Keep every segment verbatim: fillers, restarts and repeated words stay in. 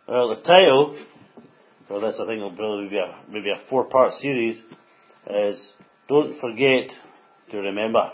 Well, the title for this, I think, will probably be a, maybe a four-part series, is Don't Forget to Remember.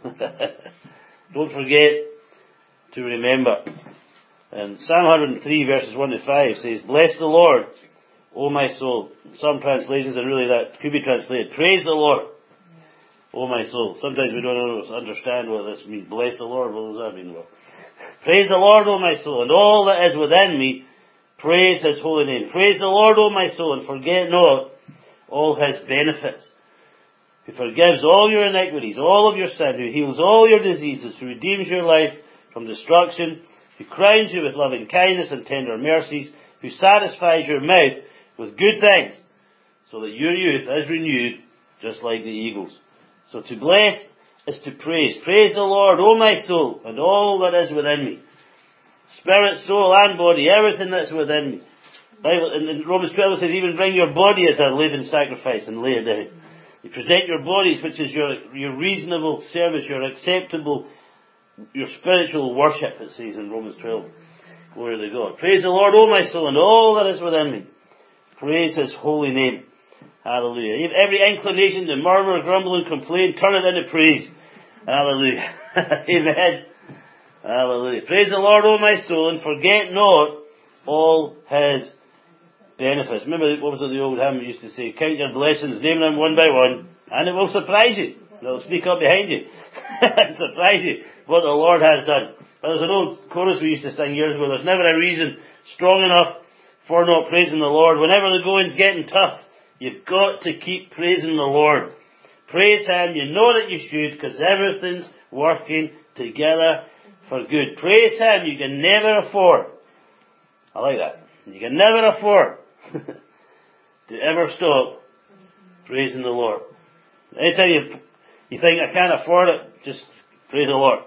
Don't forget to remember. And Psalm one hundred three verses one to five says, Bless the Lord, O my soul. Some translations, and really that could be translated, Praise the Lord, O my soul. Sometimes we don't understand what this means. Bless the Lord, what does that mean? Well, praise the Lord, O my soul, and all that is within me, praise His holy name. Praise the Lord, O my soul, and forget not all His benefits. Who forgives all your iniquities, all of your sin, who heals all your diseases, who redeems your life from destruction, who crowns you with loving kindness and tender mercies, who satisfies your mouth with good things, so that your youth is renewed just like the eagles. So to bless is to praise. Praise the Lord, O my soul, and all that is within me. Spirit, soul, and body, everything that's within me. Bible, in Romans twelve it says, even bring your body as a living sacrifice and lay it down. You present your bodies, which is your, your reasonable service, your acceptable, your spiritual worship, it says in Romans twelve. Glory to God. Praise the Lord, O my soul, and all that is within me. Praise His holy name. Hallelujah. Every inclination to murmur, grumble, and complain, turn it into praise. Hallelujah. Amen. Hallelujah. Praise the Lord, O my soul, and forget not all His benefits. Remember, what was it the old hymn used to say? Count your blessings, name them one by one, and it will surprise you. It'll sneak up behind you and surprise you what the Lord has done. But there's an old chorus we used to sing years ago. There's never a reason strong enough for not praising the Lord. Whenever the going's getting tough, you've got to keep praising the Lord. Praise Him. You know that you should, because everything's working together for good. Praise Him. You can never afford. I like that. You can never afford to ever stop praising the Lord. Anytime you, you think, I can't afford it, just praise the Lord.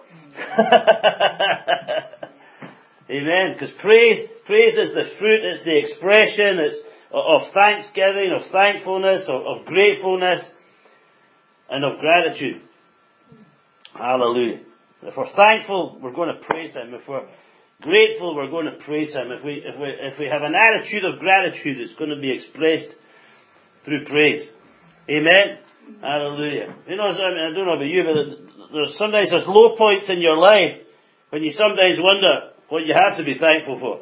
Amen. Because praise, praise is the fruit, it's the expression, it's of thanksgiving, of thankfulness, of, of gratefulness, and of gratitude. Hallelujah. If we're thankful, we're going to praise Him. If we're grateful, we're going to praise Him. If we, if we, if we have an attitude of gratitude, it's going to be expressed through praise. Amen. Hallelujah. You know, I, mean, I don't know about you, but there's sometimes there's low points in your life when you sometimes wonder what you have to be thankful for.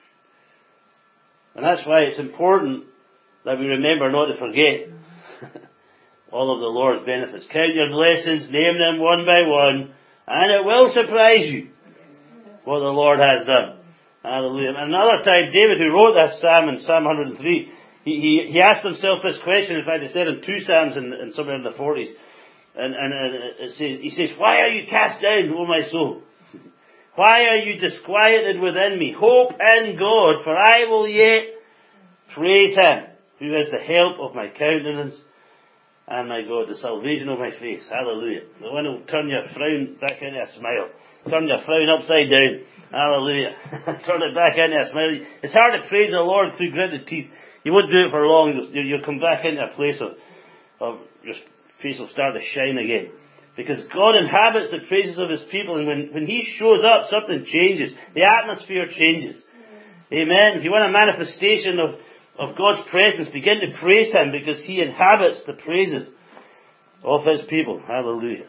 And that's why it's important that we remember not to forget all of the Lord's benefits. Count your blessings, name them one by one, and it will surprise you what the Lord has done. Hallelujah. Another time, David, who wrote this psalm in Psalm one hundred three, he, he, he asked himself this question. In fact, it's there in two psalms in, in somewhere in the forties. And, and, and it says, he says, Why are you cast down, O my soul? Why are you disquieted within me? Hope in God, for I will yet praise Him, who is the help of my countenance and my God, the salvation of my face. Hallelujah. The one who will turn your frown back into a smile. Turn your frown upside down. Hallelujah. Turn it back into a smile. It's hard to praise the Lord through gritted teeth. You won't do it for long. You'll, you'll come back into a place of, of your face will start to shine again. Because God inhabits the praises of His people, and when, when He shows up, something changes. The atmosphere changes. Amen. If you want a manifestation of, of God's presence, begin to praise Him, because He inhabits the praises of His people. Hallelujah.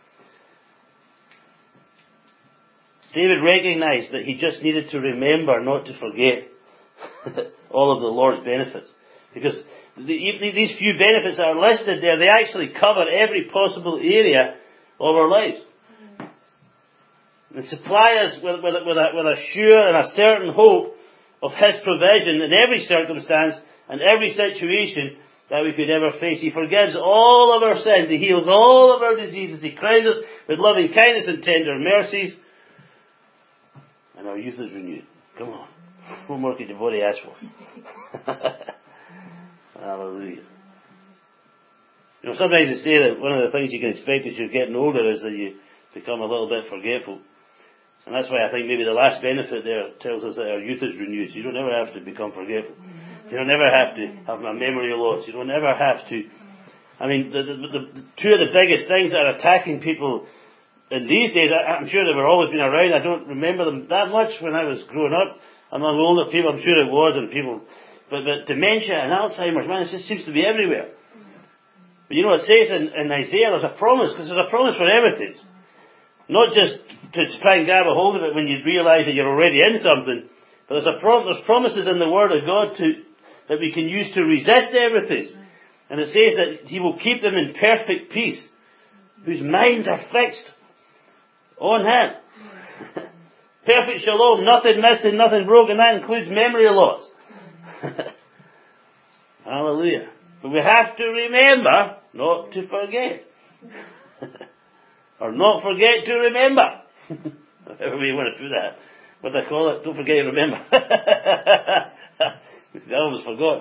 David recognized that he just needed to remember not to forget all of the Lord's benefits. Because the, these few benefits that are listed there, they actually cover every possible area of our lives. And supply us with, with, with, a, with a sure and a certain hope of His provision in every circumstance and every situation that we could ever face. He forgives all of our sins. He heals all of our diseases. He crowns us with loving kindness and tender mercies. And our youth is renewed. Come on. What more could your body ask for? Hallelujah. You know, sometimes they say that one of the things you can expect as you're getting older is that you become a little bit forgetful. And that's why I think maybe the last benefit there tells us that our youth is renewed. So you don't ever have to become forgetful. You don't ever have to have a memory loss. You don't ever have to. I mean, the, the, the, the two of the biggest things that are attacking people in these days, I, I'm sure they were always been around. I don't remember them that much when I was growing up. among older people, I'm sure it was, and people, but, but dementia and Alzheimer's, man, it just seems to be everywhere. But you know what it says in, in Isaiah, there's a promise, because there's a promise for everything. Not just to try and grab a hold of it when you realise that you're already in something, but there's a prom- there's promises in the Word of God to, that we can use to resist everything. And it says that He will keep them in perfect peace, whose minds are fixed on Him. Perfect shalom, nothing missing, nothing broken. That includes memory loss. Hallelujah. But we have to remember not to forget. Or not forget to remember. However you want to do that. What they call it, don't forget to remember. I almost forgot.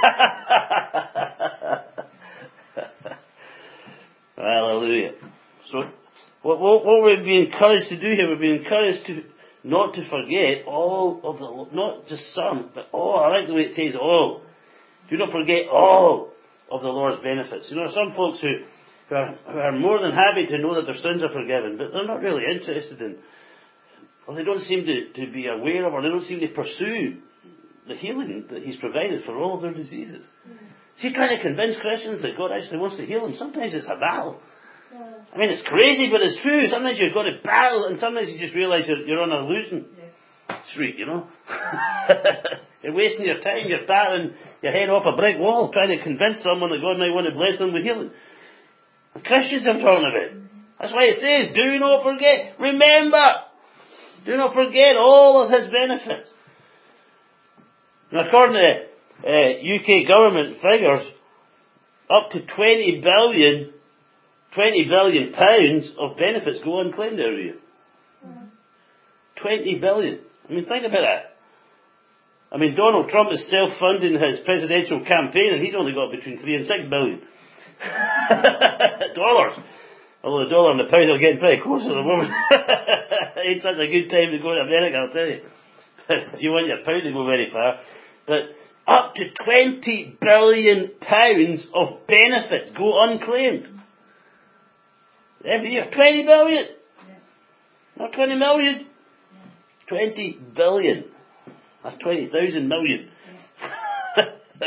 Hallelujah. So, what, what, what we're being encouraged to do here, we're being encouraged to not to forget all of the, not just some, but all. I like the way it says all. Do not forget all of the Lord's benefits. You know, some folks who, who, are, who are more than happy to know that their sins are forgiven, but they're not really interested in, or they don't seem to, to be aware of, or they don't seem to pursue the healing that He's provided for all of their diseases. Mm-hmm. See, trying to convince Christians that God actually wants to heal them, sometimes it's a battle. Yeah. I mean, it's crazy, but it's true. Sometimes you've got to battle, and sometimes you just realise you're, you're on a losing yeah. streak, you know. You're wasting your time, you're battling your head off a brick wall, trying to convince someone that God might want to bless them with healing. And Christians I'm talking about. That's why it says, do not forget, remember, do not forget all of His benefits. Now, according to uh, U K government figures, up to twenty billion, twenty billion pounds of benefits go unclaimed every year. Mm-hmm. twenty billion. I mean, think about that. I mean, Donald Trump is self-funding his presidential campaign, and he's only got between three and six billion dollars. Although the dollar and the pound are getting pretty close at the moment. Ain't such a good time to go to America, I'll tell you. If you want your pound to go very far. But up to twenty billion pounds of benefits go unclaimed. Every year. twenty billion. Yeah. Not twenty million. Yeah. twenty billion. That's twenty thousand million. Yeah.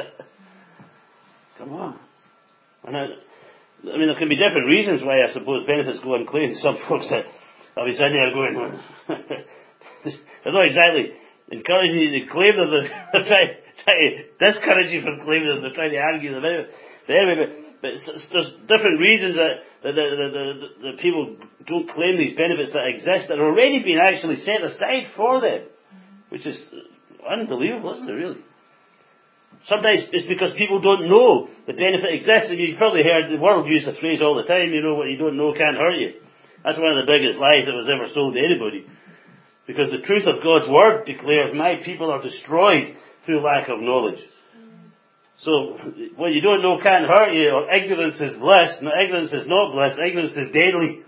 Come on. And I, I mean, there can be different reasons why I suppose benefits go unclaimed. Some folks that I'll be sitting there going, they're not exactly encouraging you to claim them. They're, they're trying, trying to discourage you from claiming them. They're trying to argue them out. But anyway, but, but it's, there's different reasons that, that, that, that, that, that people don't claim these benefits that exist that are already being actually set aside for them. Which is unbelievable, isn't it, really? Sometimes it's because people don't know the benefit exists. And you've probably heard the world use the phrase all the time, you know, what you don't know can't hurt you. That's one of the biggest lies that was ever sold to anybody. Because the truth of God's Word declares, my people are destroyed through lack of knowledge. So, what you don't know can't hurt you, or ignorance is bliss. No, ignorance is not bliss, ignorance is deadly.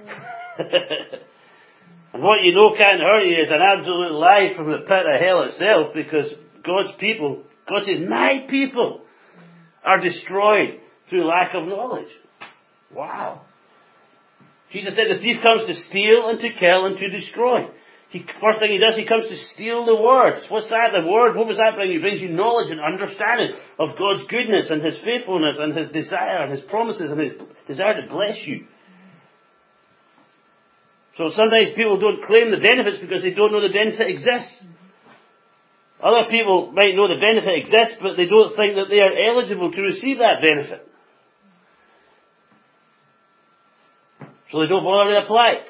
And what you know can't hurt you is an absolute lie from the pit of hell itself, because God's people, God says, my people are destroyed through lack of knowledge. Wow. Jesus said the thief comes to steal and to kill and to destroy. He, first thing he does, he comes to steal the Word. What's that, the Word? What was that bring you? It brings you knowledge and understanding of God's goodness and His faithfulness and His desire and His promises and His desire to bless you. So sometimes people don't claim the benefits because they don't know the benefit exists. Other people might know the benefit exists, but they don't think that they are eligible to receive that benefit. So they don't bother to apply.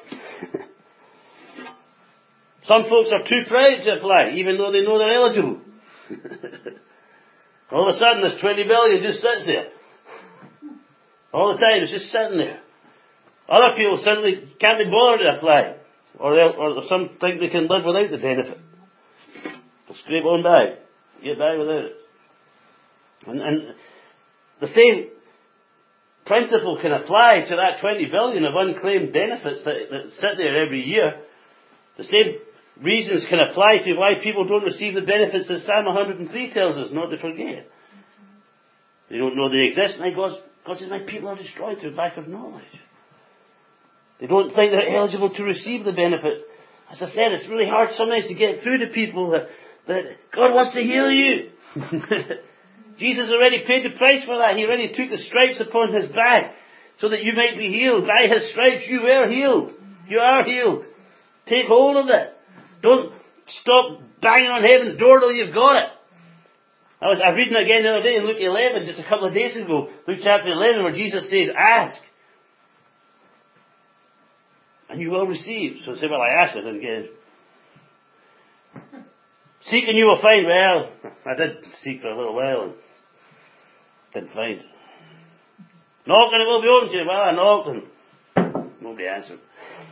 Some folks are too proud to apply, even though they know they're eligible. All of a sudden, this twenty billion just sits there. All the time, it's just sitting there. Other people simply can't be bothered to apply. Or, or some think they can live without the benefit. They'll scrape on by. Get by without it. And, and the same principle can apply to that twenty billion of unclaimed benefits that, that sit there every year. The same reasons can apply to why people don't receive the benefits that Psalm one hundred three tells us not to forget. They don't know they exist. And God, God says, my people are destroyed through lack of knowledge. They don't think they're eligible to receive the benefit. As I said, it's really hard sometimes to get through to people that, that God wants to heal you. Jesus already paid the price for that. He already took the stripes upon his back so that you might be healed. By his stripes you were healed. You are healed. Take hold of it. Don't stop banging on heaven's door till you've got it. I was, I was reading again the other day in Luke eleven, just a couple of days ago, Luke chapter eleven, where Jesus says, ask, and you will receive. So say, well, I asked, I didn't get it. Seek and you will find. Well, I did seek for a little while and didn't find. Knock and it will be open to you. Well, I knocked and nobody answered.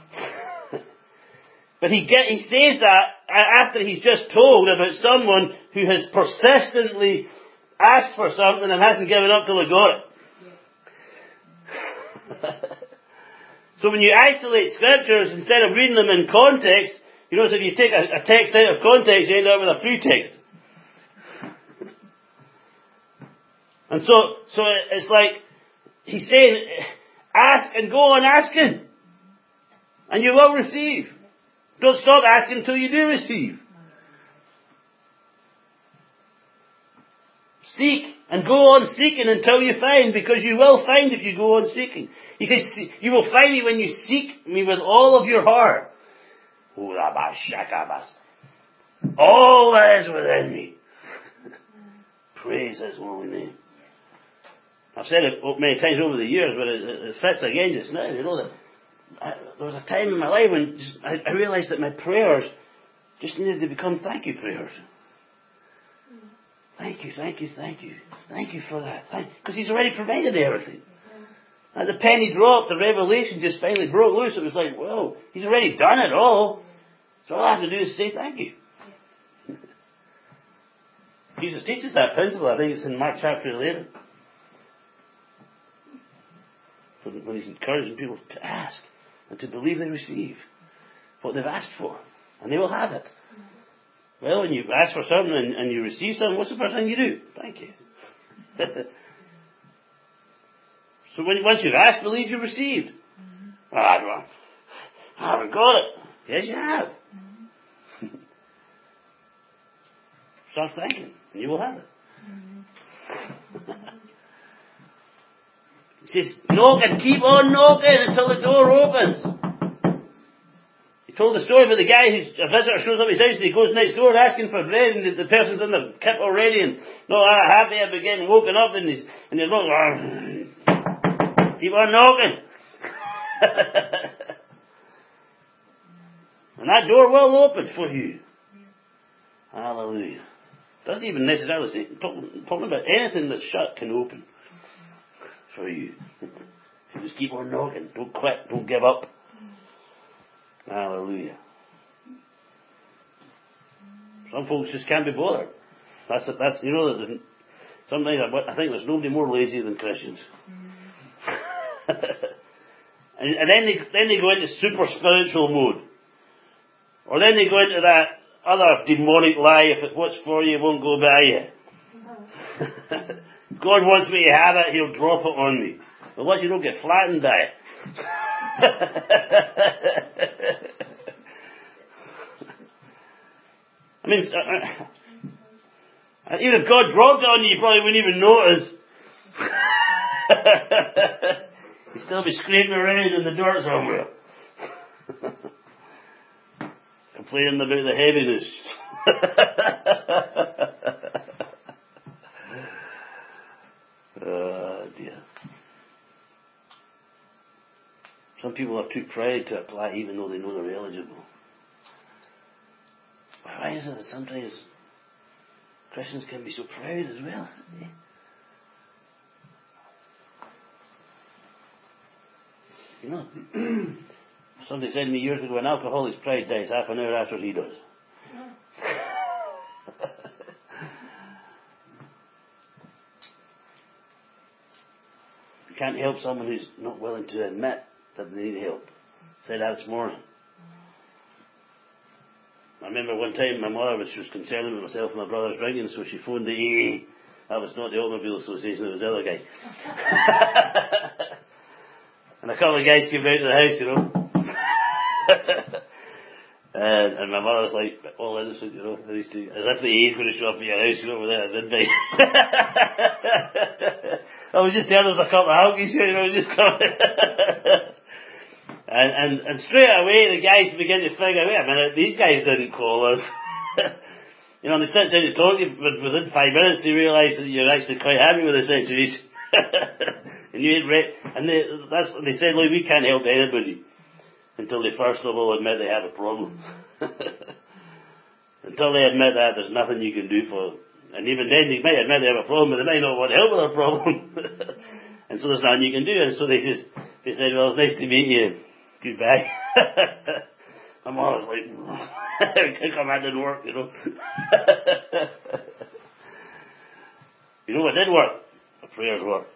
But he get, he says that after he's just told about someone who has persistently asked for something and hasn't given up till they got it. So when you isolate scriptures, instead of reading them in context, you notice if you take a, a text out of context, you end up with a pretext. And so, so it's like, he's saying, ask and go on asking. And you will receive. Don't stop asking until you do receive. Seek and go on seeking until you find, because you will find if you go on seeking. He says, you will find me when you seek me with all of your heart. All that is within me. Praise his holy name. I've said it many times over the years, but it, it fits again just now. You know that I, there was a time in my life when just, I, I realised that my prayers just needed to become thank you prayers. Thank you, thank you, thank you. Thank you for that. Because he's already provided everything. And the penny dropped, the revelation just finally broke loose. It was like, whoa, he's already done it all. So all I have to do is say thank you. Jesus teaches that principle. I think it's in Mark chapter eleven. When he's encouraging people to ask and to believe they receive what they've asked for. And they will have it. Well, when you ask for something and, and you receive something, what's the first thing you do? Thank you. So when once you've asked, believe you've received. Mm-hmm. Well, I, don't, I haven't got it. Yes, you have. Mm-hmm. Start thinking, and you will have it. Mm-hmm. He says, knock and keep on knocking until the door opens. He told the story about the guy who's a visitor shows up at his house and he goes next door asking for bread and the, the person's in the kip already and not happy and begin woken up and he's and they're not keep on knocking. And that door will open for you. Hallelujah. Doesn't even necessarily say talking, talking about anything that's shut can open for you. If you just keep on knocking, don't quit, don't give up. Hallelujah. Some folks just can't be bothered. That's that's you know that sometimes I think there's nobody more lazy than Christians. and, and then they then they go into super spiritual mode, or then they go into that other demonic lie: if it what's for you won't go by you. God wants me to have it, he'll drop it on me. But once you don't get flattened by it. I mean, uh, uh, even if God dropped it on you, you probably wouldn't even notice. You'd still be scraping around in the dirt somewhere. Complaining about the heaviness. Oh dear. Some people are too proud to apply even though they know they're eligible. Why is it that sometimes Christians can be so proud as well? You know, somebody said to me years ago, an alcoholic's pride dies half an hour after he does. You can't help someone who's not willing to admit that they need help. I said that this morning. I remember one time my mother was, she was concerned about myself and my brother's drinking, so she phoned the A A. That was not the Automobile Association, it was the other guys. And a couple of guys came out to the house, you know. And, and my mother's like, all innocent, you know, as if the A's going to show up at your house, you know, with that midnight. I was just there, there was a couple of honkies here, you know, just coming. and, and, and straight away the guys begin to figure, wait a minute, these guys didn't call us. You know, they sit down to talk to you, but within five minutes they realise that you're actually quite happy with the situation. and you ain't re- and they, that's, they said, look, we can't help anybody until they first of all admit they have a problem. Until they admit that, there's nothing you can do for them. And even then, they might admit they have a problem, but they might not want help with their problem. And so there's nothing you can do. And so they just, they said, well, it's nice to meet you. Goodbye. My mom was like, how come that didn't work, you know? You know what did work? The prayers worked.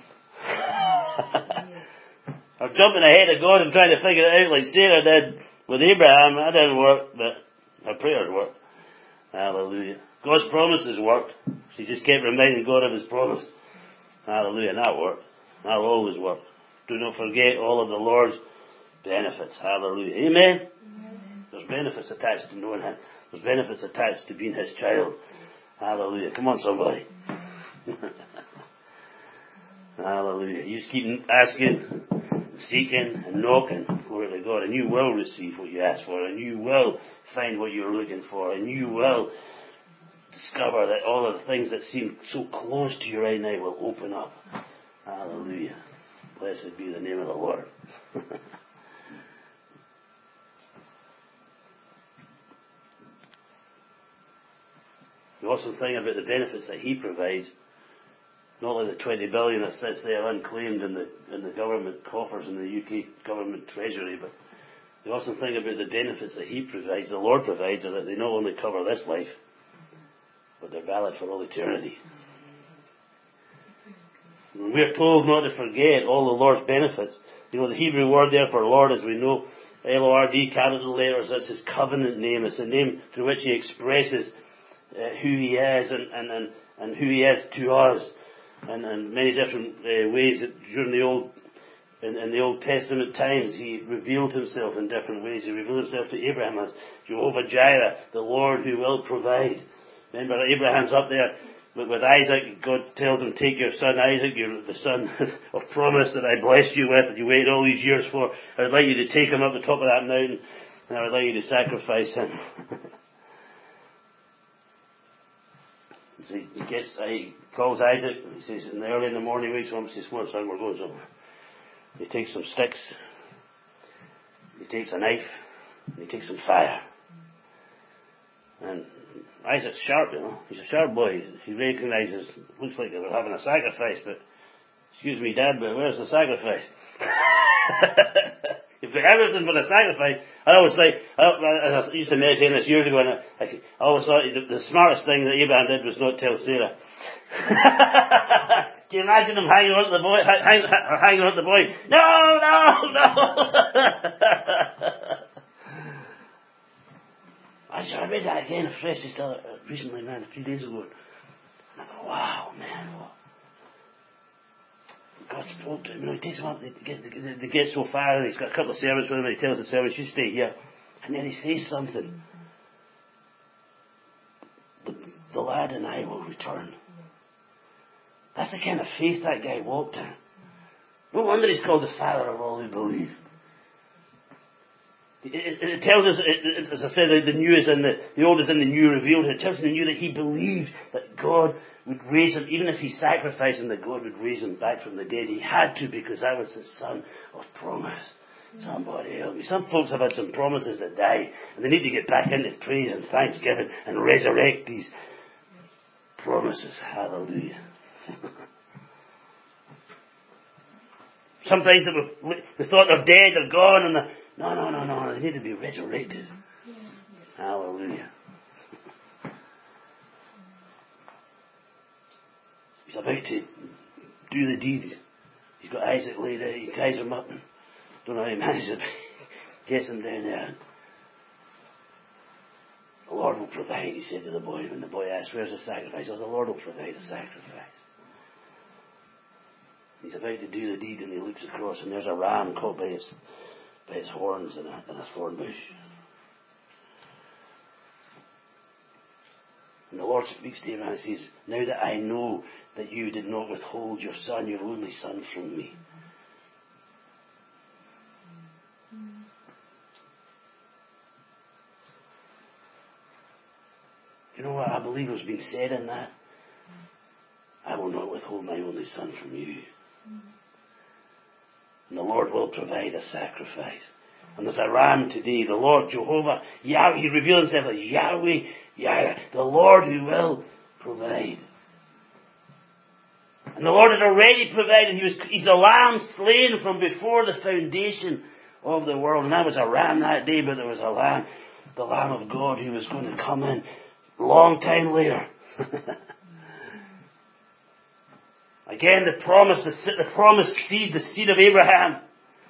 I'm jumping ahead of God and trying to figure it out like Sarah did with Abraham. That didn't work, but her prayers worked. Hallelujah. God's promises worked. She just kept reminding God of His promise. Hallelujah. And that worked. That'll always work. Do not forget all of the Lord's benefits. Hallelujah. Amen? Amen. There's benefits attached to knowing Him. There's benefits attached to being His child. Hallelujah. Come on, somebody. Hallelujah. You just keep asking, seeking, and knocking. Glory to God. And you will receive what you ask for. And you will find what you're looking for. And you will discover that all of the things that seem so close to you right now will open up. Hallelujah. Blessed be the name of the Lord. The awesome thing about the benefits that He provides, not only the twenty billion that sits there unclaimed in the in the government coffers in the U K government treasury, but the awesome thing about the benefits that He provides, the Lord provides, are that they not only cover this life, but they're valid for all eternity. And we're told not to forget all the Lord's benefits. You know, the Hebrew word there for Lord, as we know, L O R D, capital letters, that's His covenant name. It's the name through which He expresses uh, who He is and, and, and, and who He is to us. And, and many different uh, ways that during the Old in, in the Old Testament times He revealed Himself in different ways. He revealed Himself to Abraham as Jehovah Jireh, the Lord who will provide. Remember, Abraham's up there with, with Isaac. God tells him, take your son Isaac, your, the son of promise that I blessed you with, that you waited all these years for. I would like you to take him up the top of that mountain, and I would like you to sacrifice him. So he, he gets, he calls Isaac, he says, in the early in the morning, he wakes him up and says, come on, son, we're going somewhere. He takes some sticks, he takes a knife, and he takes some fire. And Isaac's sharp, you know. He's a sharp boy. He recognises, looks like they were having a sacrifice, but, excuse me, Dad, but where's the sacrifice? You've got everything for the sacrifice. I always think, I, I used to meditate this years ago, and I, I always thought the, the smartest thing that Abraham did was not tell Sarah. Can you imagine him hanging on to the boy, hang, hanging on to the boy? No, no, no! I said, I read that again afresh just uh, recently, man, a few days ago. And I thought, wow, man, what? God spoke to him. You know, he takes him up, they get, they get so far, and he's got a couple of servants with him, and he tells the servants, you stay here. And then he says something. The, the lad and I will return. That's the kind of faith that guy walked in. No wonder he's called the father of all who believe. It, it, it tells us, it, it, as I said, the, the new is in the, the old is in the new revealed. It tells us in the new that he believed that God would raise him, even if he sacrificed him, that God would raise him back from the dead. He had to, because that was the son of promise. Somebody help me. Some folks have had some promises that die, and they need to get back into praise and thanksgiving and resurrect these promises. Hallelujah. Sometimes we, we thought they're dead, they're gone, and they're, no, no, no, no, they need to be resurrected. Hallelujah. He's about to do the deed. He's got Isaac laid out, he ties him up, and don't know how he manages it, gets him down there. The Lord will provide, he said to the boy, when the boy asked, where's the sacrifice? Oh, the Lord will provide a sacrifice. He's about to do the deed, and he looks across, and there's a ram caught by its, by its horns in a, in a thorn bush. And the Lord speaks to Abraham and says, now that I know that you did not withhold your son, your only son, from me. You know what I believe was being said in that? I will not withhold my only son from you. And the Lord will provide a sacrifice. And there's a ram today, the Lord Jehovah, Yahweh, He revealed Himself as Yahweh, Yahweh, the Lord who will provide. And the Lord has already provided. He was, He's the lamb slain from before the foundation of the world. And that was a ram that day, but there was a lamb, the Lamb of God, who was going to come in a long time later. Again, the promise, the, the promised seed, the seed of Abraham.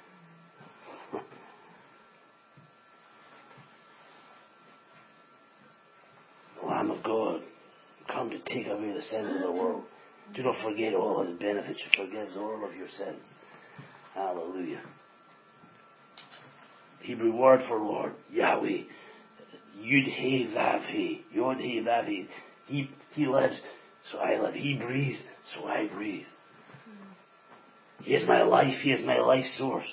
The Lamb of God, come to take away the sins of the world. Do not forget all His benefits. He forgives all of your sins. Hallelujah. Hebrew word for Lord, Yahweh. Yud He Vav He. Yod He Vav He. He, he lives, so I live. He breathes, so I breathe. He is my life. He is my life source.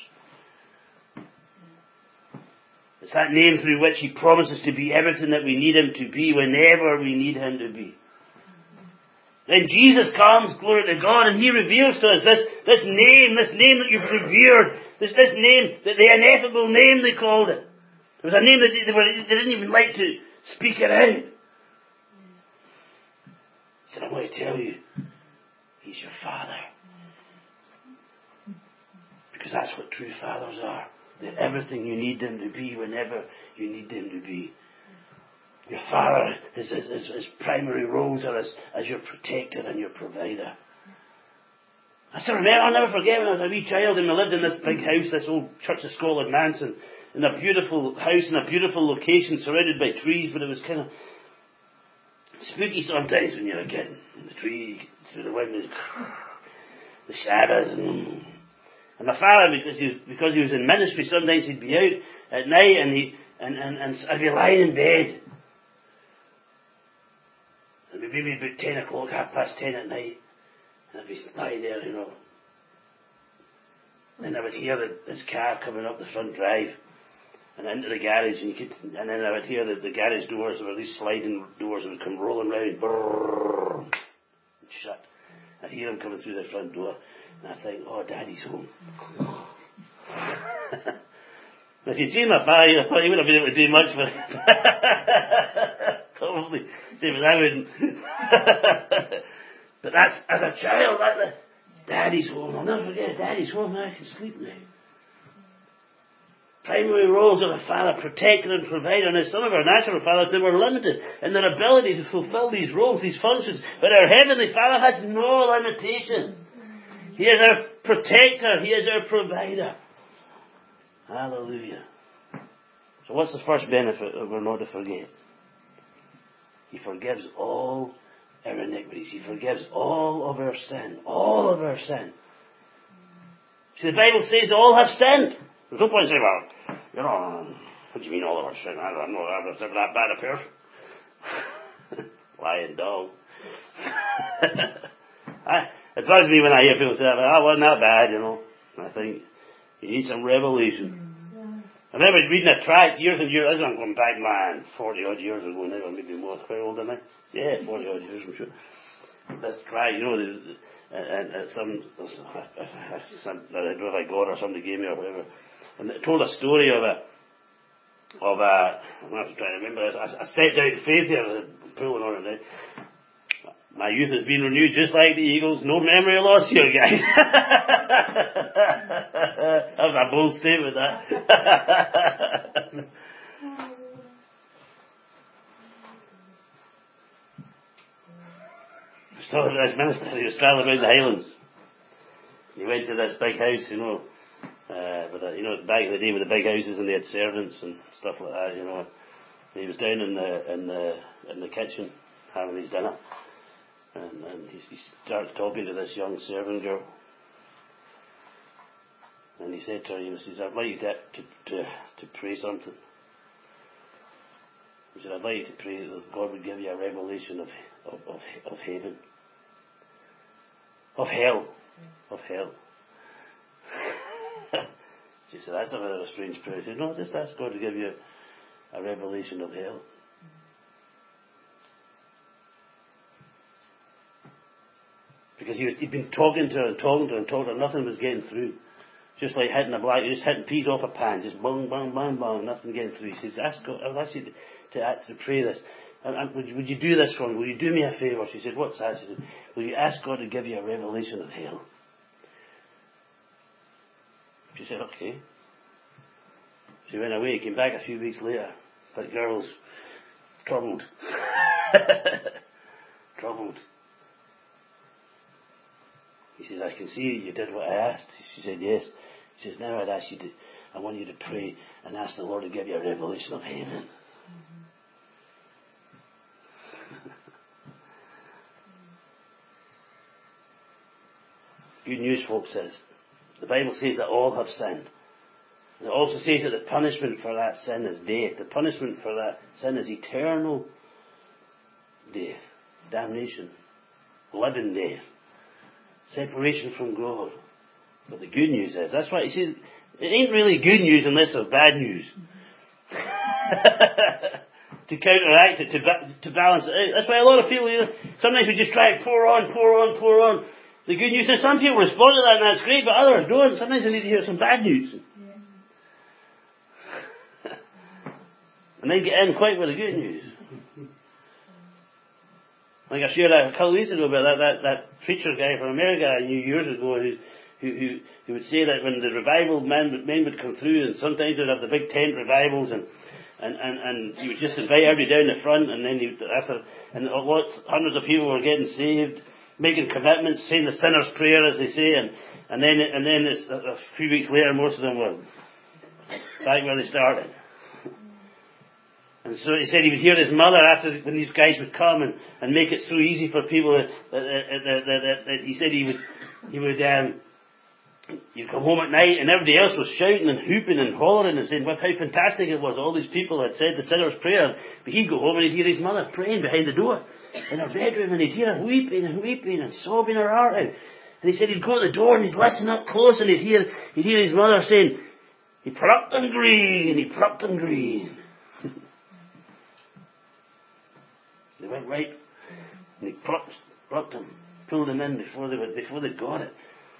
It's that name through which He promises to be everything that we need Him to be whenever we need Him to be. Then Jesus comes, glory to God, and He reveals to us this, this name, this name that you've revered, this, this name, the, the ineffable name they called it. It was a name that they, were, they didn't even like to speak it out. He said, I want to tell you, He's your Father. Because that's what true fathers are. They're everything you need them to be whenever you need them to be. Your Father, his, his, his, his primary roles are as, as your protector and your provider. I still remember, I'll never forget when I was a wee child and we lived in this big house, this old Church of Scotland mansion, in a beautiful house in a beautiful location surrounded by trees, but it was kind of spooky sometimes when you're a kid. The trees, through the wind, the shadows. And, and my father, because he, was, because he was in ministry, sometimes he'd be out at night and, he, and, and, and I'd be lying in bed. And it'd be maybe about ten o'clock, half past ten at night. And I'd be lying there, you know. And I would hear the, this car coming up the front drive and into the garage, and you could, and then I would hear the, the garage doors, there were these sliding doors that would come rolling round, brrrr, and shut. I'd hear them coming through the front door, and I think, oh, Daddy's home. If you'd seen my father, I thought he wouldn't have been able to do much for it. Probably, same as I wouldn't. But that's, as a child, that, that, Daddy's home. I'll never forget, Daddy's home, now I can sleep now. Primary roles of a father, protector and provider. Now, some of our natural fathers, they were limited in their ability to fulfill these roles, these functions. But our Heavenly Father has no limitations. He is our protector. He is our provider. Hallelujah. So what's the first benefit that we're not to forget? He forgives all our iniquities. He forgives all of our sin. All of our sin. See, the Bible says all have sinned. There's no point in saying, well, you know, what do you mean all of our sin? I don't know, I'm not that bad a person. Lying dog. I, it bugs me when I hear people say that, I wasn't that bad, you know. I think you need some revelation. I remember reading a tract years and years, I'm going back, man, forty odd years ago now, or maybe more, quite old than I. Yeah, forty odd years, I'm sure. This tract, you know, the, and, and some, some, I don't know if I got or somebody gave me or whatever. And it told a story of a, of a, I'm going to have to try to remember this. I, I stepped out in faith here, I'm pulling on it now. My youth has been renewed just like the eagles. No memory loss here, guys. That was a bold statement, that. I was talking to this minister. He was travelling around the Highlands. He went to this big house, you know. Uh, but uh, you know, back in the day with the big houses, and they had servants and stuff like that, you know. And he was down in the in the in the kitchen having his dinner. And, and he, he started talking to this young servant girl. And he said to her, he says, I'd like you to, to, to, to pray something. He said, I'd like you to pray that God would give you a revelation of, of, of, of heaven. Of hell. Of hell. She said, that's a very strange prayer. He said, no, just ask God to give you a revelation of hell. Because he was, he'd been talking to her and talking to her and talking to her, nothing was getting through. Just like hitting a black, just hitting peas off a pan, just bang, bang, bang, bang, nothing getting through. He says, ask God, I'll ask you to, to, to pray this. And, and would, you, would you do this for me? Will you do me a favour? She said, what's that? She said, will you ask God to give you a revelation of hell? She said, okay. She went away, came back a few weeks later. That girl's troubled. Troubled. He says, I can see you did what I asked. She said, yes. He says, now I'd ask you to, I want you to pray and ask the Lord to give you a revelation of heaven. Good news, folks, says. The Bible says that all have sinned. And it also says that the punishment for that sin is death. The punishment for that sin is eternal death, damnation, living death, separation from God. But the good news is, that's why he says, it ain't really good news unless there's bad news. To counteract it, to, ba- to balance it out. That's why a lot of people, you know, sometimes we just try to pour on, pour on, pour on. The good news is some people respond to that and that's great, but others don't. Sometimes they need to hear some bad news. Yeah. And then get in quite with the good news. Like I shared a couple of weeks ago about that, that, that preacher guy from America I knew years ago who, who, who, who would say that when the revival men, men would come through, and sometimes they'd have the big tent revivals, and and, and, and he would just invite everybody down the front, and then he, after, and lots, hundreds of people were getting saved, making commitments, saying the sinner's prayer, as they say, and, and then, and then it's, a few weeks later, most of them were back where they started. And so he said he would hear his mother after, when these guys would come and, and make it so easy for people that, that, that, that, that, that he said he would, he would, um, you'd come home at night and everybody else was shouting and hooping and hollering and saying, well, how fantastic it was. All these people had said the sinner's prayer. But he'd go home and he'd hear his mother praying behind the door in her bedroom, and he'd hear her weeping and weeping and sobbing her heart out. And he said he'd go to the door and he'd listen up close and he'd hear, he'd hear his mother saying, he plucked them green, he plucked them green. They went right, and he plucked, plucked them, pulled them in before they, were, before they got it.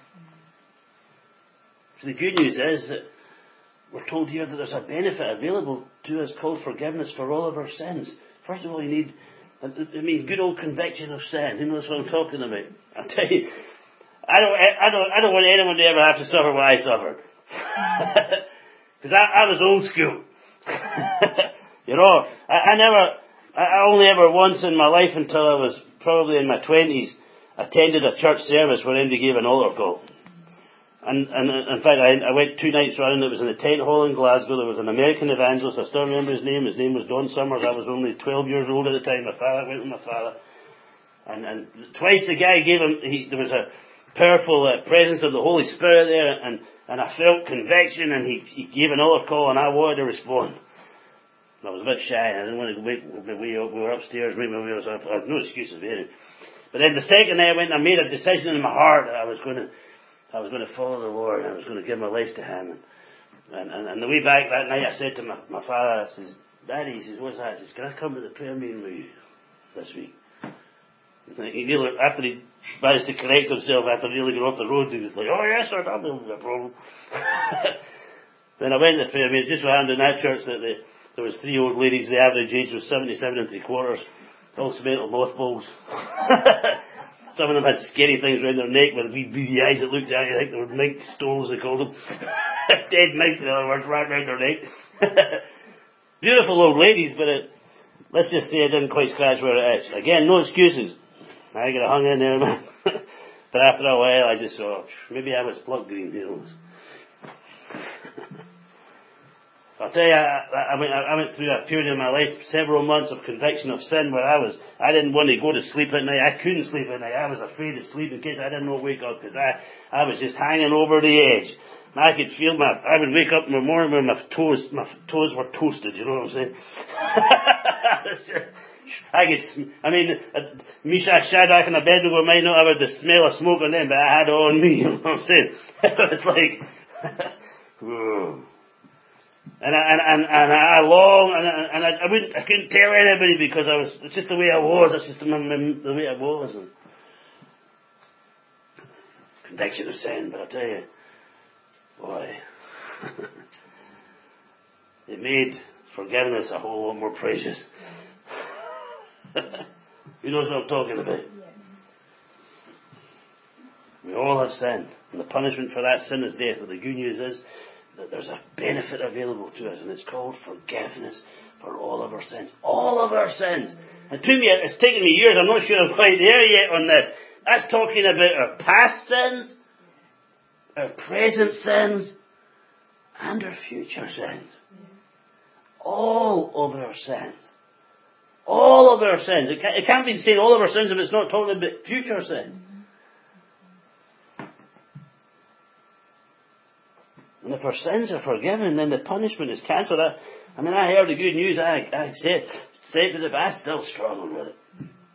So the good news is that we're told here that there's a benefit available to us called forgiveness for all of our sins. First of all, you need, I mean, good old conviction of sin. Who knows what I'm talking about? I'll tell you, I don't, I don't, I don't want anyone to ever have to suffer what I suffered. Because I, I was old school. You know, I, I never, I only ever once in my life until I was probably in my twenties attended a church service where anybody gave an altar call. And, and in fact, I, I went two nights round. It was in the tent hall in Glasgow. There was an American evangelist. I still remember his name. His name was Don Summers. I was only twelve years old at the time. My father, I went with my father. And, and twice the guy gave him, he, there was a powerful uh, presence of the Holy Spirit there, and, and I felt conviction, and he, he gave an altar call, and I wanted to respond. I was a bit shy, and I didn't want to make my way up. We were upstairs, make my way up. I had no excuses really. But then the second night I went, I made a decision in my heart that I was going to, I was going to follow the Lord. I was going to give my life to Him. And, and, and the way back that night, I said to my, my father, I says, Daddy, he says, what's that? He says, can I come to the prayer meeting with you this week? And he nearly, after he managed to correct himself, after nearly got off the road, he was like, oh yes, sir, that'll be a problem. Then I went to the prayer meeting. Just so happened in that church that the There was three old ladies, the average age was seventy-seven and three quarters, all cemental mothballs. Some of them had scary things around their neck with wee beady eyes that looked at you. I think they were mink stones, they called them. Dead mink, in other words, right around their neck. Beautiful old ladies, but it, let's just say it didn't quite scratch where it itched. Again, no excuses. I got hung in there, man. But after a while, I just thought, maybe I was plucked green heels. I'll tell you, I, I, went, I went through a period in my life, several months of conviction of sin, where I was, I didn't want to go to sleep at night. I couldn't sleep at night. I was afraid to sleep in case I didn't know wake up, because I, I was just hanging over the edge. And I could feel my, I would wake up in the morning when my toes, my toes were toasted, you know what I'm saying? I could, sm- I mean, uh, Meshach, Shadrach and Abednego might not have had the smell of smoke on them, but I had it on me, you know what I'm saying? It was like, whoa. And I, and, and, and I long, and, I, and I, I wouldn't, I couldn't tell anybody because I was, it's just the way I was, it's just the, the way I was. And conviction of sin, but I tell you, boy, it made forgiveness a whole lot more precious. Who knows what I'm talking about? We all have sinned, and the punishment for that sin is death. But the good news is that there's a benefit available to us, and it's called forgiveness for all of our sins. All of our sins. And to me, it's taken me years, I'm not sure I'm quite there yet on this. That's talking about our past sins, our present sins, and our future sins. All of our sins. All of our sins. It can't, it can't be saying all of our sins if it's not talking about future sins. And if our sins are forgiven, then the punishment is cancelled. I, I mean, I heard the good news. I, I said, said to them, I still struggle with it.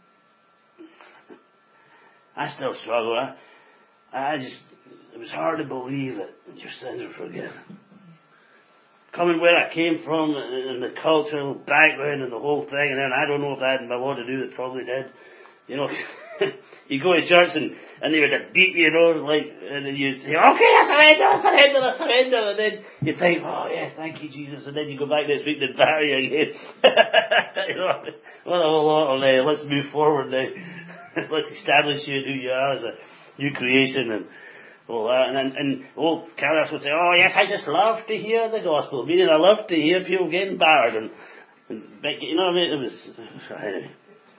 I still struggle. I, I just, it was hard to believe that your sins are forgiven. Coming where I came from, and the cultural background and the whole thing, and then I don't know if that had a lot to do, it probably did. You know, you go to church and, and they would beat you, you know, like, and then you say, okay, I surrender, I surrender, I surrender, and then you think, oh yes, thank you Jesus, and then you go back next week and bury you again. You know, what a whole lot of, uh, let's move forward now. Let's establish you who you are as a new creation and all that. And, and, and old Catholics would say, oh yes, I just love to hear the gospel, meaning I love to hear people getting battered and, and you know what I mean, it was, anyway.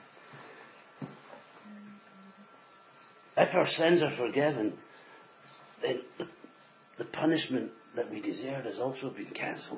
If our sins are forgiven, then the punishment that we deserve has also been cancelled.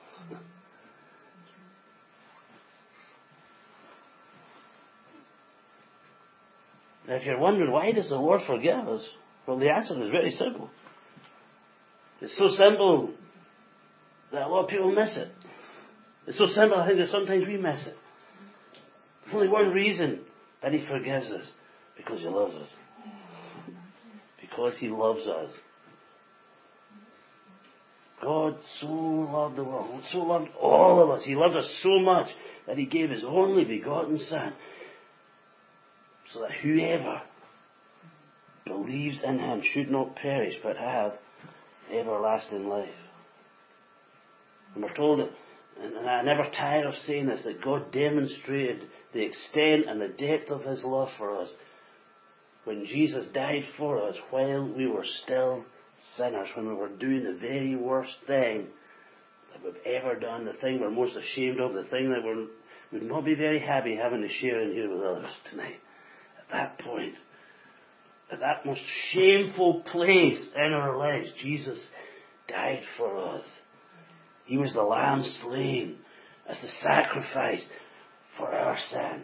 Now, if you're wondering, why does the Lord forgive us? Well, the answer is very simple. It's so simple that a lot of people miss it. It's so simple, I think, that sometimes we miss it. There's only one reason that He forgives us. Because He loves us. Because He loves us. God so loved the world, so loved all of us. He loved us so much that He gave His only begotten Son, so that whoever believes in Him should not perish but have everlasting life. And we're told that, and I never tire of saying this, that God demonstrated the extent and the depth of His love for us when Jesus died for us while we were still sinners, when we were doing the very worst thing that we've ever done, the thing we're most ashamed of, the thing that we would not be very happy having to share in here with others tonight. At that point, at that most shameful place in our lives, Jesus died for us. He was the lamb slain as the sacrifice for our sin.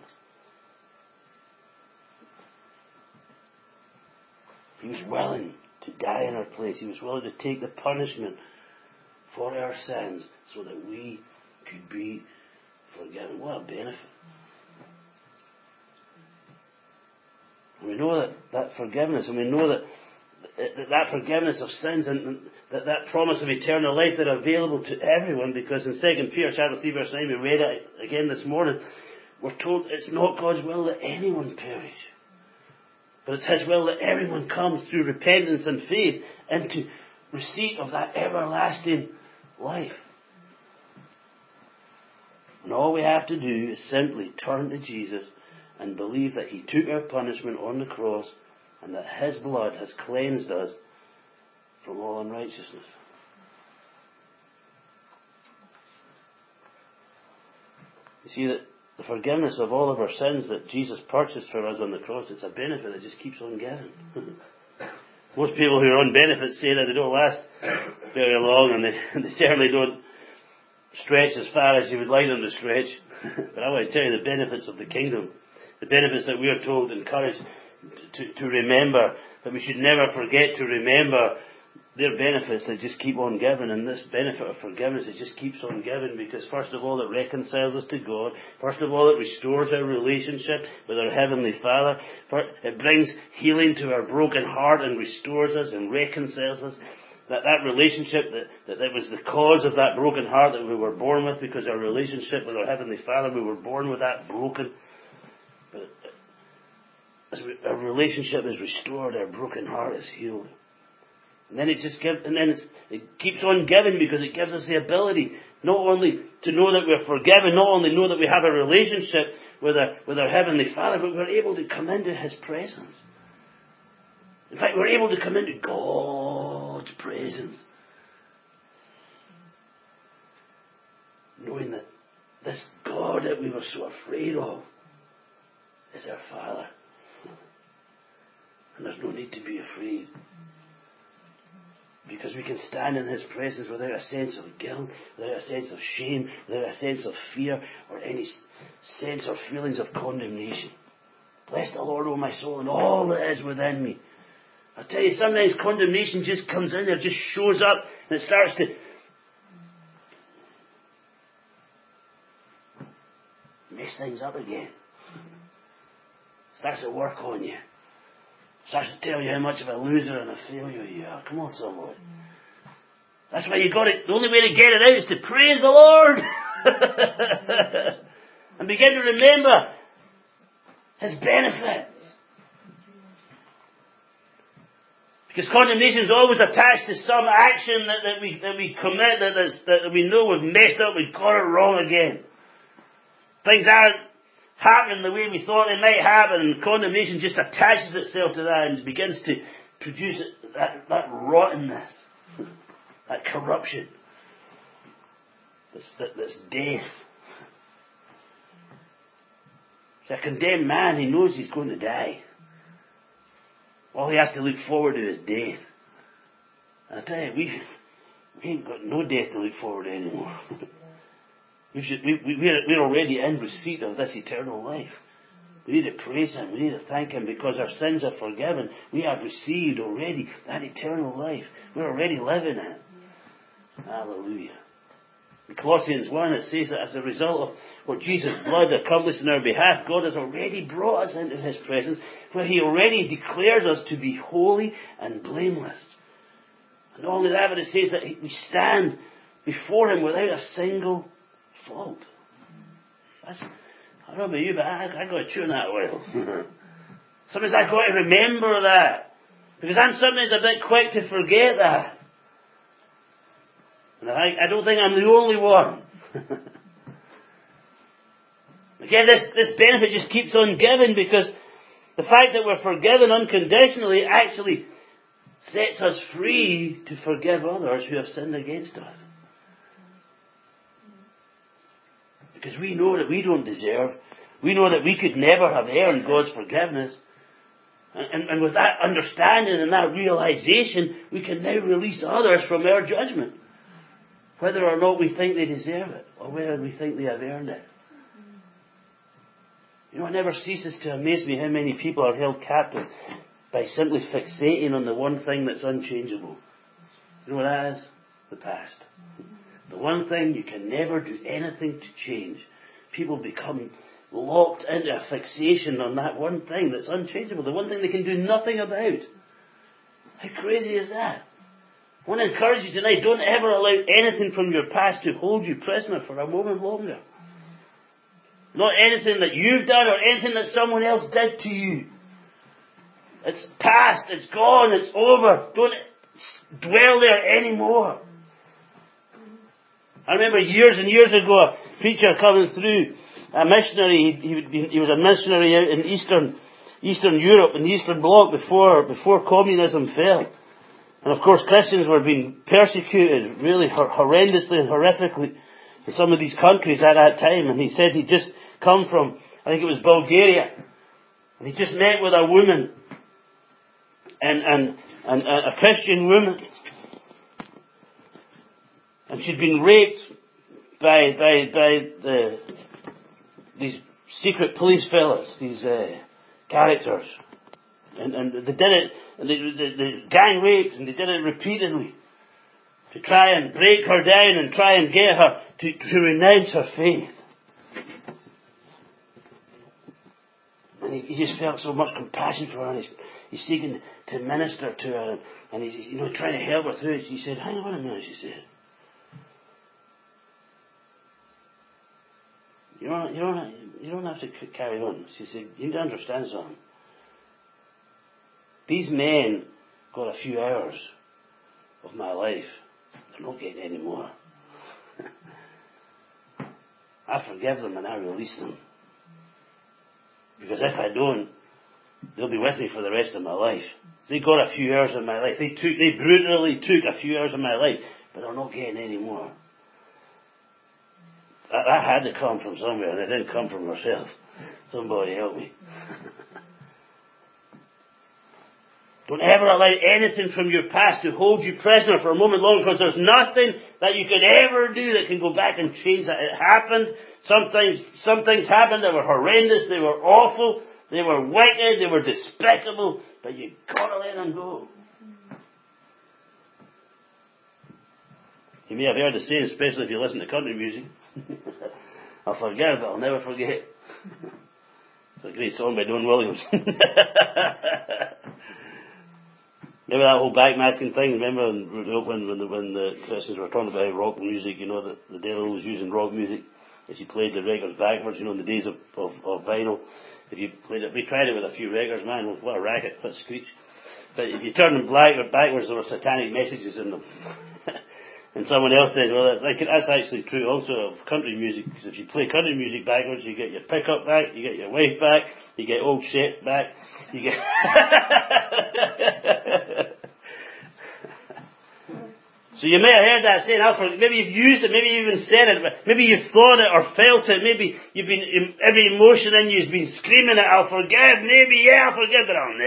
He was willing to die in our place. He was willing to take the punishment for our sins so that we could be forgiven. What a benefit. And we know that, that forgiveness, and we know that that, that forgiveness of sins and, and that, that promise of eternal life that are available to everyone, because in Second Peter chapter three verse nine, we read it again this morning, we're told it's not God's will that anyone perish, but it's His will that everyone comes through repentance and faith into receipt of that everlasting life. And all we have to do is simply turn to Jesus and believe that He took our punishment on the cross and that His blood has cleansed us from all unrighteousness. You see that the forgiveness of all of our sins that Jesus purchased for us on the cross, it's a benefit that just keeps on giving. Most people who are on benefits say that they don't last very long, and they, and they certainly don't stretch as far as you would like them to stretch. But I want to tell you the benefits of the kingdom, the benefits that we are told, encouraged to, to remember, that we should never forget to remember their benefits, they just keep on giving, and this benefit of forgiveness, it just keeps on giving, because first of all, it reconciles us to God. First of all, it restores our relationship with our Heavenly Father. It brings healing to our broken heart and restores us and reconciles us. That that relationship, that, that that was the cause of that broken heart that we were born with, because our relationship with our Heavenly Father, we were born with that broken. But as we, our relationship is restored, our broken heart is healed. And then it just gives, and then it's, it keeps on giving, because it gives us the ability not only to know that we're forgiven, not only know that we have a relationship with our, with our Heavenly Father, but we're able to come into His presence. In fact, we're able to come into God's presence, knowing that this God that we were so afraid of is our Father. And there's no need to be afraid, because we can stand in His presence without a sense of guilt, without a sense of shame, without a sense of fear, or any sense or feelings of condemnation. Bless the Lord, O my soul, and all that is within me. I tell you, sometimes condemnation just comes in there, just shows up, and it starts to mess things up again. Starts to work on you. Starts to tell you how much of a loser and a failure you are. Come on, somebody. That's why you got it. The only way to get it out is to praise the Lord. And begin to remember His benefits. Because condemnation is always attached to some action that, that we that we commit, that, that we know we've messed up, we've got it wrong again. Things aren't happening the way we thought they might happen, and condemnation just attaches itself to that and begins to produce that, that rottenness, that corruption, that's, that, that's death. So a condemned man, he knows he's going to die. All he has to look forward to is death. And I tell you, we, we ain't got no death to look forward to anymore. we should, we, we, we're, we're already in receipt of this eternal life. We need to praise Him. We need to thank Him, because our sins are forgiven. We have received already that eternal life. We're already living it. Hallelujah. In Colossians one, it says that as a result of what Jesus' blood accomplished in our behalf, God has already brought us into His presence, where He already declares us to be holy and blameless. And not only that, but it says that we stand before Him without a single fault. That's, I don't know about you, but I, I got to tune that well. Sometimes I've got to remember that, because I'm sometimes a bit quick to forget that. And I, I don't think I'm the only one. Again, this, this benefit just keeps on giving, because the fact that we're forgiven unconditionally actually sets us free to forgive others who have sinned against us. Because we know that we don't deserve, we know that we could never have earned God's forgiveness. And, and, and with that understanding and that realization, we can now release others from our judgment, whether or not we think they deserve it, or whether we think they have earned it. You know, it never ceases to amaze me how many people are held captive by simply fixating on the one thing that's unchangeable. You know what that is? The past. The one thing you can never do anything to change. People become locked into a fixation on that one thing that's unchangeable. The one thing they can do nothing about. How crazy is that? I want to encourage you tonight, don't ever allow anything from your past to hold you prisoner for a moment longer. Not anything that you've done or anything that someone else did to you. It's past, it's gone, it's over. Don't dwell there anymore. I remember years and years ago, a preacher coming through, a missionary, he, he, he was a missionary out in Eastern, Eastern Europe, in the Eastern Bloc before, before communism fell. And of course Christians were being persecuted really horrendously and horrifically in some of these countries at that time. And he said he'd just come from, I think it was Bulgaria, and he just met with a woman, and, and, and a Christian woman, and she'd been raped by, by, by the, these secret police fellas, these uh, characters. And, and they did it, and they, the, the gang raped, and they did it repeatedly to try and break her down and try and get her to, to renounce her faith. And he, he just felt so much compassion for her, and he's, he's seeking to minister to her, and he's, you know, trying to help her through it. She said, "Hang on a minute," she said. You don't, you don't, you don't have to carry on. She said, "You need to understand something. These men got a few hours of my life. They're not getting any more. I forgive them and I release them. Because if I don't, they'll be with me for the rest of my life. They got a few hours of my life. They took, they brutally took a few hours of my life, but they're not getting any more." That, that had to come from somewhere, and it didn't come from herself. Somebody help me. Don't ever allow anything from your past to hold you prisoner for a moment longer, because there's nothing that you could ever do that can go back and change that. It happened. Sometimes, some things happened that were horrendous, they were awful, they were wicked, they were despicable, but you've got to let them go. You may have heard the saying, especially if you listen to country music. I'll forgive, but I'll never forget. It's a great song by Don Williams. Remember that whole backmasking thing? Remember when, when, the, when the Christians were talking about rock music, you know, that the devil was using rock music. If you played the records backwards, you know, in the days of, of, of vinyl. If you played it, we tried it with a few records, man, what a racket, what a screech. But if you turned them black or backwards, there were satanic messages in them. And someone else said, well, that's actually true also of country music, because if you play country music backwards, you get your pickup back, you get your wife back, you get old shit back, you get... So you may have heard that saying, Alfred, maybe you've used it, maybe you even said it, maybe you've thought it or felt it, maybe you've been, every emotion in you has been screaming it, I'll forgive, maybe, yeah, I'll forgive, but I'll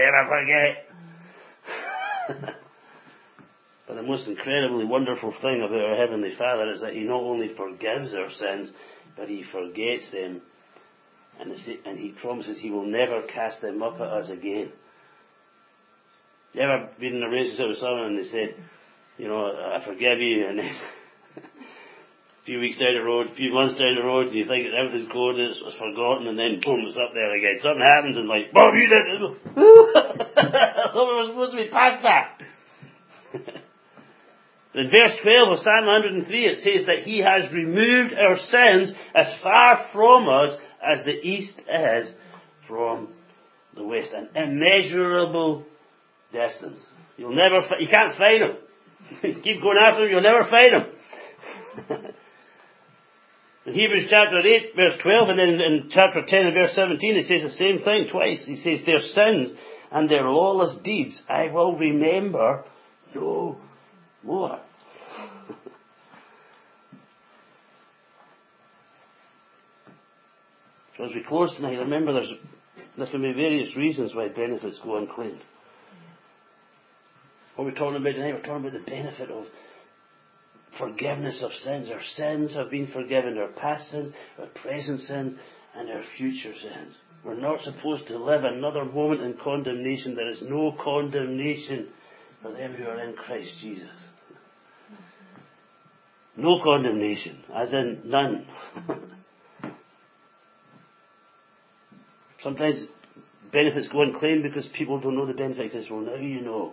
never forget. But the most incredibly wonderful thing about our Heavenly Father is that He not only forgives our sins, but He forgets them. And, and He promises He will never cast them up at us again. You ever been in a relationship with someone and they said, you know, I forgive you, and then a few weeks down the road, a few months down the road, and you think that everything's good, it's, it's forgotten, and then boom, it's up there again. Something happens and like, Bob, you did it. I thought we were supposed to be past that. In verse twelve of Psalm one hundred three, it says that He has removed our sins as far from us as the east is from the west. An immeasurable distance. You'll never, fi- you can't find Him. Keep going after Him, you'll never find Him. In Hebrews chapter eight, verse twelve, and then in chapter ten and verse seventeen, it says the same thing twice. He says, their sins and their lawless deeds I will remember no more. So as we close tonight, remember there's, there can be various reasons why benefits go unclaimed. What we're talking about tonight, we're talking about the benefit of forgiveness of sins. Our sins have been forgiven, our past sins, our present sins, and our future sins. We're not supposed to live another moment in condemnation. There is no condemnation for them who are in Christ Jesus. No condemnation, as in none. Sometimes benefits go unclaimed because people don't know the benefits. They say, well, now you know.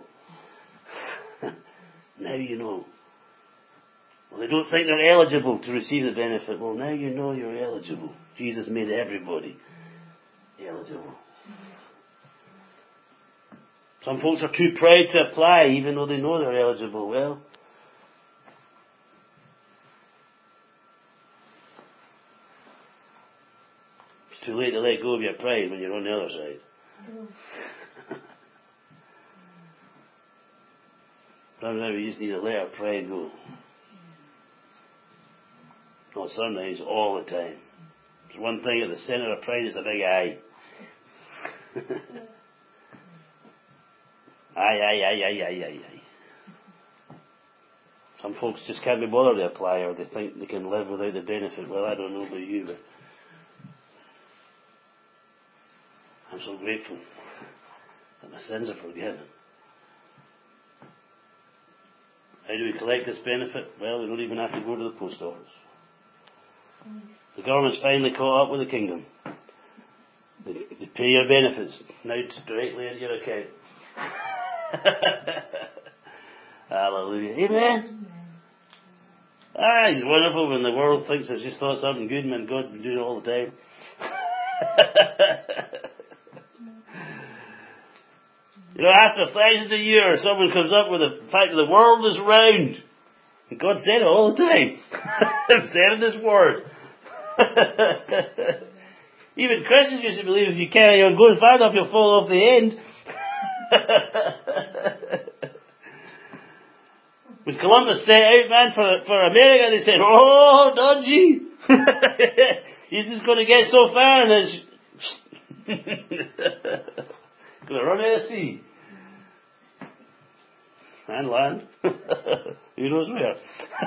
Now you know. Well, they don't think they're eligible to receive the benefit. Well, now you know you're eligible. Jesus made everybody eligible. Some folks are too proud to apply even though they know they're eligible. Well, it's too late to let go of your pride when you're on the other side. Sometimes we just need to let our pride go. Not sometimes, all the time. There's one thing at the centre of pride is a big I. I, I, I, I, I, I, I. Some folks just can't be bothered to apply, or they think they can live without the benefit. Well, I don't know about you, but I'm so grateful and my sins are forgiven. How do we collect this benefit? Well, we don't even have to go to the post office. The government's finally caught up with the kingdom. They, they pay your benefits now directly into your account. Hallelujah. Amen. Ah, it's wonderful when the world thinks it's just thought something good and God will do it all the time. You know, after thousands of years, someone comes up with the fact that the world is round. And God said it all the time. It was there in His Word. Even Christians used to believe if you carry on going far enough, you'll fall off the end. When Columbus set out, man, for, for America, they said, oh, dodgy. He's just going to get so far and it's going to run out of sea. And land. Who knows where.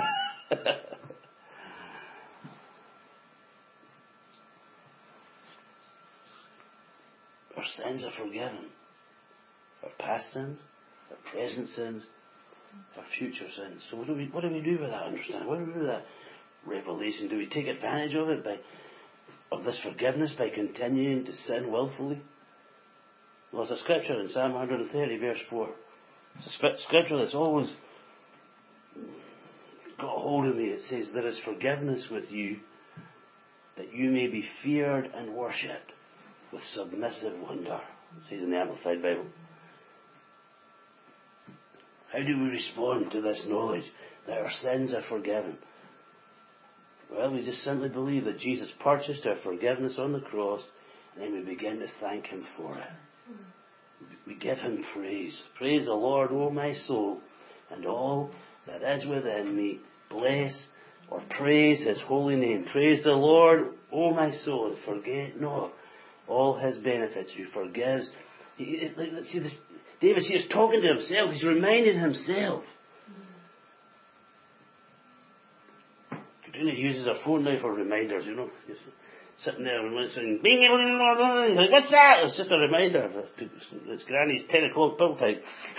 Our sins are forgiven. Our past sins, our present sins, our future sins. So what do we what do we do with that understanding? What do we do with that revelation? Do we take advantage of it by of this forgiveness by continuing to sin willfully? Well, there's a scripture in Psalm one thirty verse four. It's a scripture that's always got a hold of me. It says, there is forgiveness with you, that you may be feared and worshipped with submissive wonder. It says in the Amplified Bible. How do we respond to this knowledge that our sins are forgiven? Well, we just simply believe that Jesus purchased our forgiveness on the cross, and then we begin to thank Him for it. We give Him praise. Praise the Lord, O my soul, and all that is within me. Bless or praise His holy name. Praise the Lord, O my soul, and forget not all His benefits, who forgives. He, see this, David here is talking to himself. He's reminding himself. Katrina uses her phone now for reminders, you know. Just sitting there and saying, bing, like, what's that? It's just a reminder. It's Granny's ten o'clock pill time.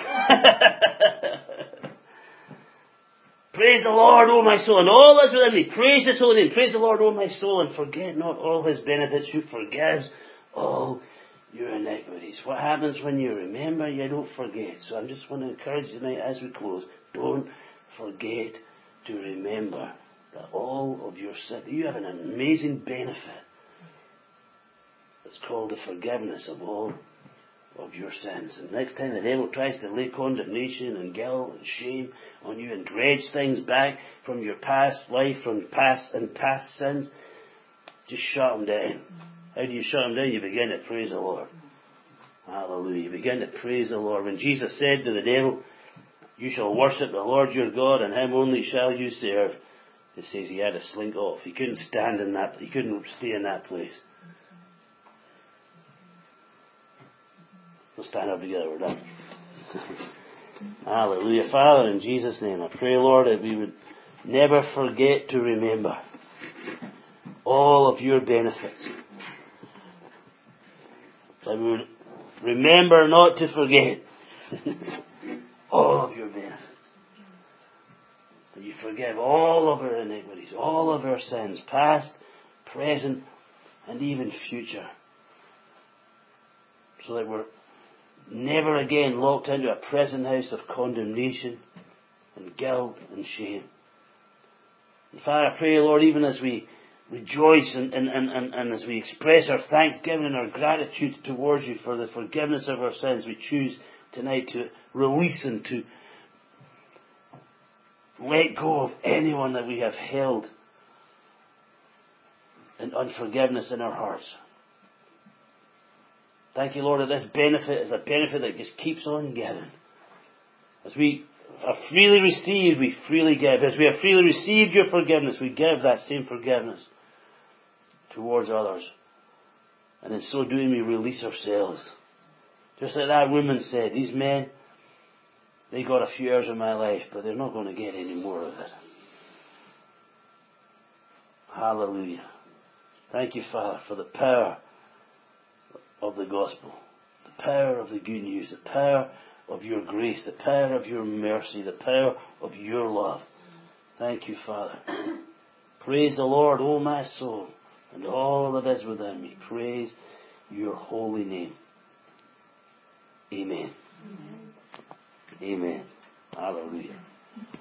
Praise the Lord, O my soul, and all that's within me. Praise His holy name. Praise the Lord, O my soul, and forget not all His benefits, who forgives all your iniquities. What happens when you remember? You don't forget. So I just want to encourage you tonight as we close, don't forget to remember that all of your sin, you have an amazing benefit. It's called the forgiveness of all of your sins. And next time the devil tries to lay condemnation and guilt and shame on you and dredge things back from your past life, from past and past sins, just shut him down. How do you shut him down? You begin to praise the Lord. Hallelujah. You begin to praise the Lord. When Jesus said to the devil, you shall worship the Lord your God, and Him only shall you serve, it says he had to slink off. He couldn't stand in that, he couldn't stay in that place. We'll stand up together, we're done. Hallelujah. Father, in Jesus' name, I pray, Lord, that we would never forget to remember all of your benefits. That we would remember not to forget all of your benefits. That you forgive all of our iniquities, all of our sins, past, present, and even future. So that we're never again locked into a prison house of condemnation and guilt and shame. And Father, I pray, Lord, even as we rejoice and, and, and, and, and as we express our thanksgiving and our gratitude towards you for the forgiveness of our sins, we choose tonight to release and to let go of anyone that we have held in unforgiveness in our hearts. Thank you, Lord, that this benefit is a benefit that just keeps on giving. As we have freely received, we freely give. As we have freely received your forgiveness, we give that same forgiveness towards others. And in so doing, we release ourselves. Just like that woman said, these men, they got a few hours of my life, but they're not going to get any more of it. Hallelujah. Thank you, Father, for the power of the gospel, the power of the good news, the power of your grace, the power of your mercy, the power of your love. Thank you, Father. Praise the Lord, O my soul, and all that is within me. Praise your holy name. Amen. Amen. Amen. Hallelujah.